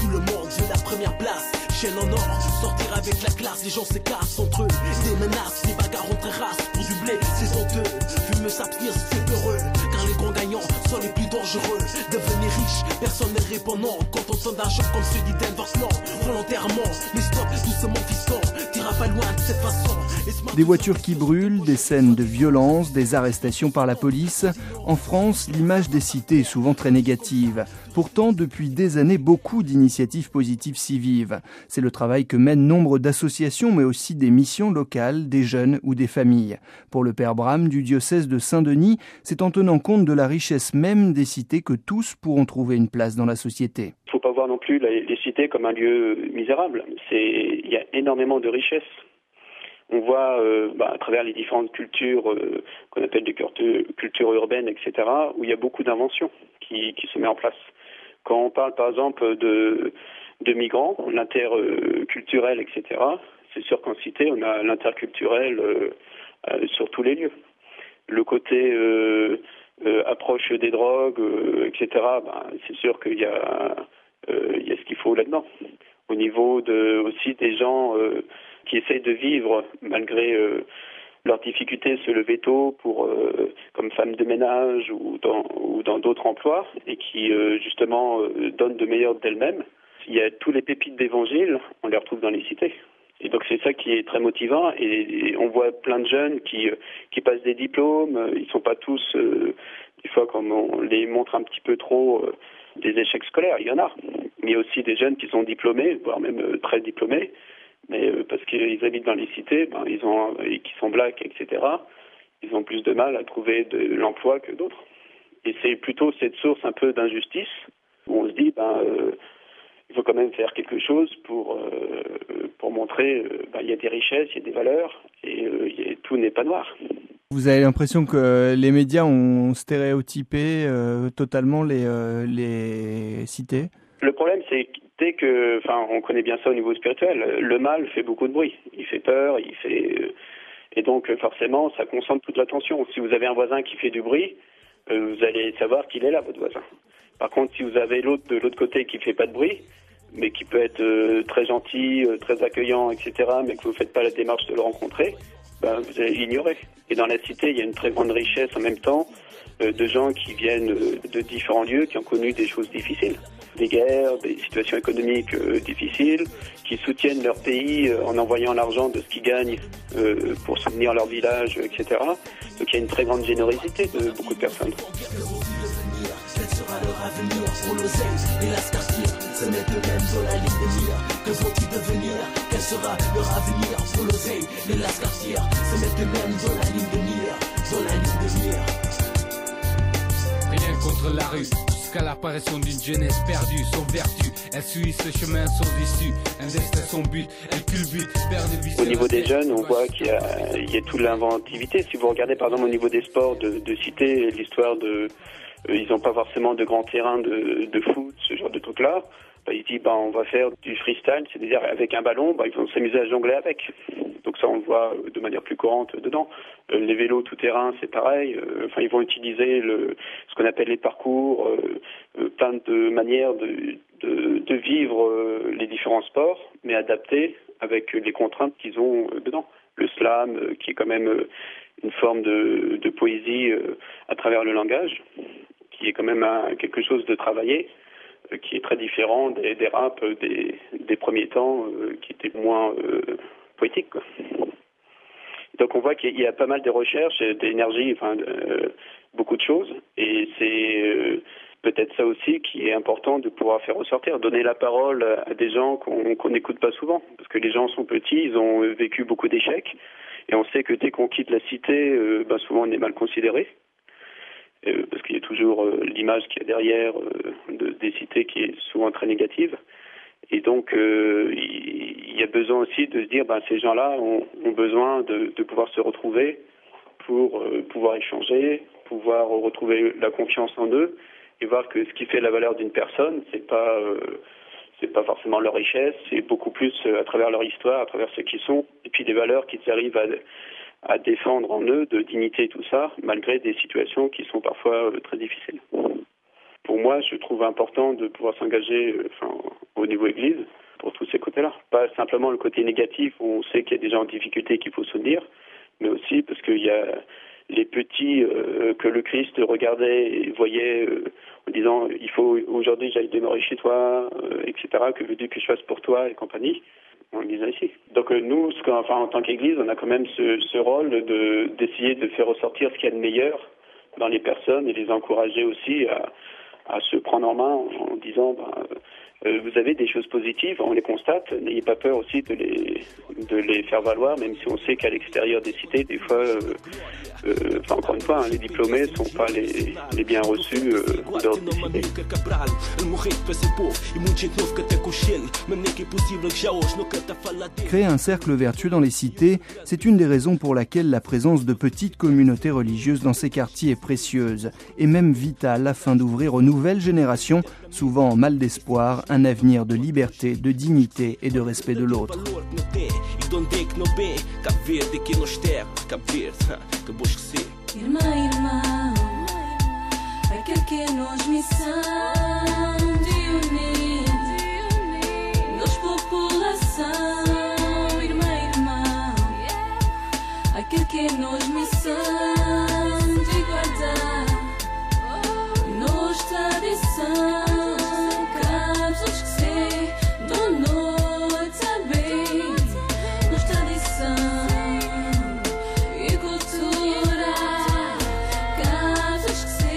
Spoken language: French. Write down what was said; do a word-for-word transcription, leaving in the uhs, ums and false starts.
tout le monde veut la première place. Chaîne en or, sortir avec la classe, les gens s'écartent entre eux. Des menaces, des bagarres entre races. Pour du blé, c'est honteux. Fume s'abstenir, c'est peureux. Car les grands gagnants sont les plus dangereux. Devenir riche, personne n'est répondant. Quand on sonne d'argent comme celui d'Enver Sloan, volontairement, mais stop, doucement fiston. T'iras pas loin de cette façon. Des voitures qui brûlent, des scènes de violence, des arrestations par la police. En France, l'image des cités est souvent très négative. Pourtant, depuis des années, beaucoup d'initiatives positives s'y vivent. C'est le travail que mènent nombre d'associations, mais aussi des missions locales, des jeunes ou des familles. Pour le père Bram du diocèse de Saint-Denis, c'est en tenant compte de la richesse même des cités que tous pourront trouver une place dans la société. Il ne faut pas voir non plus les cités comme un lieu misérable. C'est, il y a énormément de richesses. On voit euh, bah, à travers les différentes cultures euh, qu'on appelle des cultures, cultures urbaines, et cetera, où il y a beaucoup d'inventions qui, qui se mettent en place. Quand on parle par exemple de, de migrants, l'interculturel, et cetera, c'est sûr qu'en cité, on a l'interculturel euh, euh, sur tous les lieux. Le côté euh, euh, approche des drogues, euh, et cetera, bah, c'est sûr qu'il y a, euh, il y a ce qu'il faut là-dedans. Au niveau de, aussi des gens euh, qui essayent de vivre malgré euh, leurs difficultés, se lever tôt pour, euh, comme femme de ménage ou dans, ou dans d'autres emplois, et qui euh, justement euh, donnent de meilleur d'elles-mêmes. Il y a tous les pépites d'évangile, on les retrouve dans les cités. Et donc c'est ça qui est très motivant, et, et on voit plein de jeunes qui, qui passent des diplômes, ils sont pas tous, euh, des fois comme on les montre un petit peu trop, euh, des échecs scolaires, il y en a. Mais il y a aussi des jeunes qui sont diplômés, voire même euh, très diplômés, mais euh, parce qu'ils habitent dans les cités, ben, ils ont, et qui sont blacks, et cetera, ils ont plus de mal à trouver de l'emploi que d'autres. Et c'est plutôt cette source un peu d'injustice, où on se dit, ben... Euh, il faut quand même faire quelque chose pour euh, pour montrer euh, bah, il y a des richesses, il y a des valeurs, et euh, y a, tout n'est pas noir. Vous avez l'impression que les médias ont stéréotypé euh, totalement les euh, les cités? Le problème, c'est que dès que, enfin, on connaît bien ça au niveau spirituel, le mal fait beaucoup de bruit, il fait peur, il fait, euh, et donc forcément, ça concentre toute l'attention. Si vous avez un voisin qui fait du bruit, euh, vous allez savoir qu'il est là, votre voisin. Par contre, si vous avez l'autre de l'autre côté qui fait pas de bruit, mais qui peut être euh, très gentil, euh, très accueillant, et cetera, mais que vous ne faites pas la démarche de le rencontrer, ben, vous allez l'ignorer. Et dans la cité, il y a une très grande richesse en même temps euh, de gens qui viennent euh, de différents lieux, qui ont connu des choses difficiles, des guerres, des situations économiques euh, difficiles, qui soutiennent leur pays euh, en envoyant l'argent de ce qu'ils gagnent euh, pour soutenir leur village, et cetera. Donc il y a une très grande générosité de beaucoup de personnes. Leur avenir pour l'oseille et la scarcire se mettent eux-mêmes sur la ligne de mire. Que vont-ils devenir? Quel sera leur avenir pour l'oseille et la scarcire se mettent eux-mêmes sur la ligne de mire, sur la ligne de mire. Rien contre la rue, jusqu'à l'apparition d'une jeunesse perdue, son vertu, elle suit ce chemin sans issue, un destin son but, elle culbute, perd de vie. Au niveau des jeunes, on voit qu'il y a, il y a toute l'inventivité. Si vous regardez par exemple au niveau des sports de, de cité, l'histoire de Euh, ils n'ont pas forcément de grands terrains de, de foot, ce genre de trucs-là. Bah, ils disent, bah, on va faire du freestyle, c'est-à-dire avec un ballon, bah, ils vont s'amuser à jongler avec. Donc ça, on le voit de manière plus courante dedans. Euh, les vélos tout-terrain, c'est pareil. Euh, enfin, ils vont utiliser le, ce qu'on appelle les parcours, euh, euh, plein de manières de, de, de vivre euh, les différents sports, mais adaptés avec les contraintes qu'ils ont euh, dedans. Le slam, euh, qui est quand même euh, une forme de, de poésie euh, à travers le langage, qui est quand même un, quelque chose de travaillé, euh, qui est très différent des, des raps des, des premiers temps, euh, qui étaient moins euh, poétiques, quoi. Donc on voit qu'il y a pas mal de recherches, d'énergie, enfin euh, beaucoup de choses, et c'est euh, peut-être ça aussi qui est important de pouvoir faire ressortir, donner la parole à des gens qu'on qu'on n'écoute pas souvent, parce que les gens sont petits, ils ont vécu beaucoup d'échecs, et on sait que dès qu'on quitte la cité, euh, ben souvent on est mal considéré. Euh, parce qu'il y a toujours euh, l'image qu'il y a derrière euh, de, des cités qui est souvent très négative. Et donc, euh, il, il y a besoin aussi de se dire, ben, ces gens-là ont, ont besoin de, de pouvoir se retrouver pour euh, pouvoir échanger, pouvoir retrouver la confiance en eux et voir que ce qui fait la valeur d'une personne, c'est pas euh, c'est pas forcément leur richesse, c'est beaucoup plus à travers leur histoire, à travers ce qu'ils sont, et puis des valeurs qu'ils arrivent à à défendre en eux, de dignité et tout ça, malgré des situations qui sont parfois euh, très difficiles. Pour moi, je trouve important de pouvoir s'engager, euh, enfin, au niveau pas simplement le côté négatif où on sait qu'il y a des gens en difficulté qu'il faut soutenir, mais aussi parce qu'il y a les petits euh, que le Christ regardait et voyait euh, en disant il faut aujourd'hui j'aille demeurer chez toi, euh, et cetera. Que veux-tu que je fasse pour toi et compagnie. On le disait ici. Donc euh, nous, ce enfin, en tant qu'Église, on a quand même ce, ce rôle de d'essayer de faire ressortir ce qu'il y a de meilleur dans les personnes et les encourager aussi à, à se prendre en main en, en disant ben, euh, vous avez des choses positives, on les constate, n'ayez pas peur aussi de les de les faire valoir, même si on sait qu'à l'extérieur des cités, des fois, euh, euh, enfin encore une fois, hein, les diplômés ne sont pas les, les bien reçus euh, en dehors des cités. Créer un cercle vertueux dans les cités, c'est une des raisons pour laquelle la présence de petites communautés religieuses dans ces quartiers est précieuse et même vitale afin d'ouvrir aux nouvelles générations, souvent en mal d'espoir, un avenir de liberté, de dignité et de respect de l'autre. Irmã, irmão, aquele que nos missão de unir, nos população. Irmã, irmão, aquele que nos missão de guardar nos tradição.